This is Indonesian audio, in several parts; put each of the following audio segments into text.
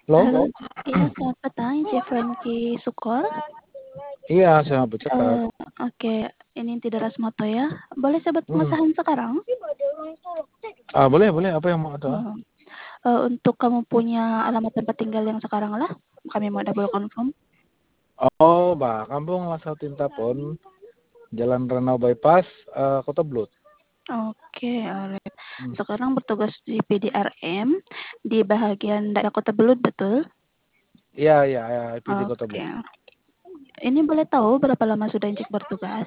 Halo, Halo? iya selamat petang, Jefrenki Sukor. Iya, saya bercakap. Oke, ini tidak Rasmoto ya. Boleh saya buat Hmm. pengesahan sekarang? Boleh, boleh. Apa yang mau ada? Untuk kamu punya alamat tempat tinggal yang sekarang lah, kami mau double confirm. Kampung Lasau Tintapon, Jalan Ranau Bypass, Kota Blut. Oke, alright. Sekarang bertugas di PDRM di bagian daerah Kota Belut, betul? Iya, PD Kota Oke. Blut. Ini boleh tahu berapa lama sudah Injek bertugas?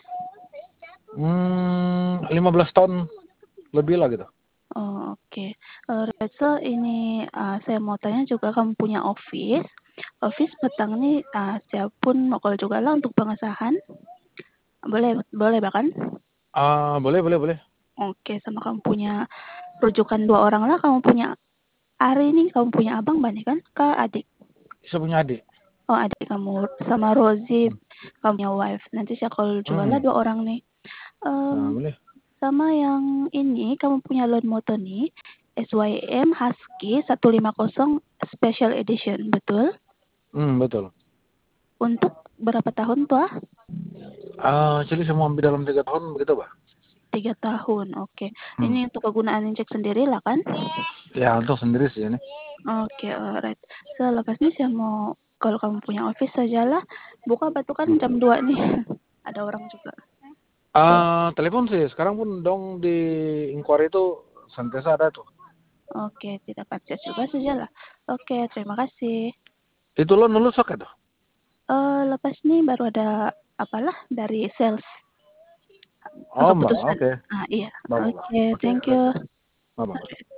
15 tahun lebih lah gitu. Oke. Alright, so ini saya mau tanya juga kamu punya office. Office petang nih, saya pun mau call juga lah untuk pengesahan. Boleh bahkan. Boleh. Oke, sama kamu punya rujukan 2 orang lah. Kamu punya Ari nih, kamu punya abang banyak kan? Kak adik. Saya punya adik. Oh adik kamu sama Rosie, kamu punya wife. Nanti saya call juga lah 2 orang nih. Boleh. Sama yang ini kamu punya loan motor nih. SYM Husky 150 Special Edition, betul? Betul. Untuk berapa tahun tuh? Jadi saya mau ambil dalam 3 tahun begitu, Pak? 3 tahun, oke. Ini untuk kegunaan Injek sendiri lah kan? Ya, untuk sendiri sih ini. Oke, alright. Selepas ini saya mau, kalau kamu punya office sajalah, buka batu kan jam 2 nih. Ada orang juga. Telepon sih. Sekarang pun dong di inquiry itu sentiasa ada tuh. Oke, tidak purchase juga sajalah. Oke, terima kasih. Itu lo nulus oke tuh? Lepas ini baru ada apalah dari sales Mbak, keputusan. oke. Iya. Mbak. Oke, Oke, thank you. Mbak.